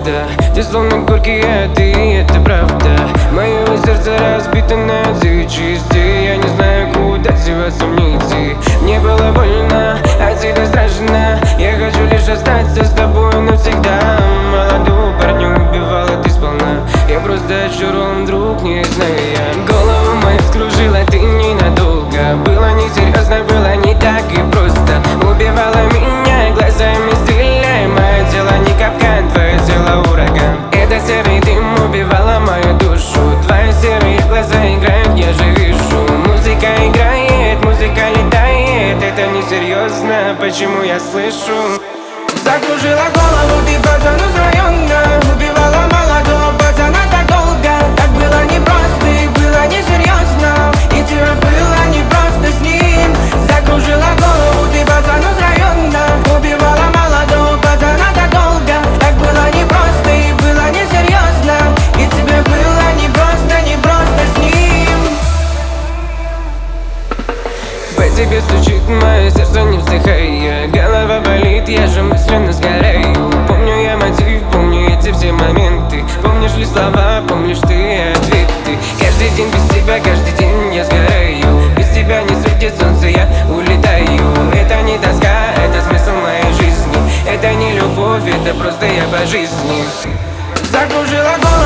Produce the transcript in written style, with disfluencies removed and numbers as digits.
правда. Ты словно горький, а ты это правда. Мое сердце разбито на две части. Я не знаю, куда деваться мне идти. Мне было больно, а тебе страшно. Я хочу лишь остаться с тобой навсегда. Молодого парня убивала ты сполна. Я просто очарован, друг, не знаю я. Голову мою вскружила ты ненадолго. Было несерьезно, было не так и просто. Убивала меня глазами, стреляя. Мое тело не капкан, твое тело ураган. Это серый дым убивала мою душу. Твои серые глаза играют, я же вижу. Музыка играет, музыка летает. Это несерьезно, почему я слышу? Закружила голову, ты пацан из района. Убивала молодого пацана так долго. Так было непросто и было несерьезно. И тебе было непросто с ним. Закружила голову, ты пацан из района. Убивала молодого пацана так долго. Так было непросто и было несерьезно. И тебе было непросто с ним. По тебе стучит мое сердце, не вздыхая. Голова болит, я же мысленно сгораю. Помню я мотив, помню эти все моменты. Помнишь ли слова, помнишь ты ответы. Каждый день без тебя, каждый день я сгораю. Без тебя не светит солнце, я улетаю. Это не тоска, это смысл моей жизни. Это не любовь, это просто я по жизни. Закружила голову.